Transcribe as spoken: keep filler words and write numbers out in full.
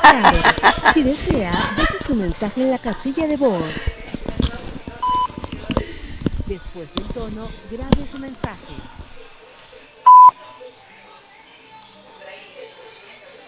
Claro. Si desea, deje su mensaje en la casilla de voz. Después del tono, grabe su mensaje.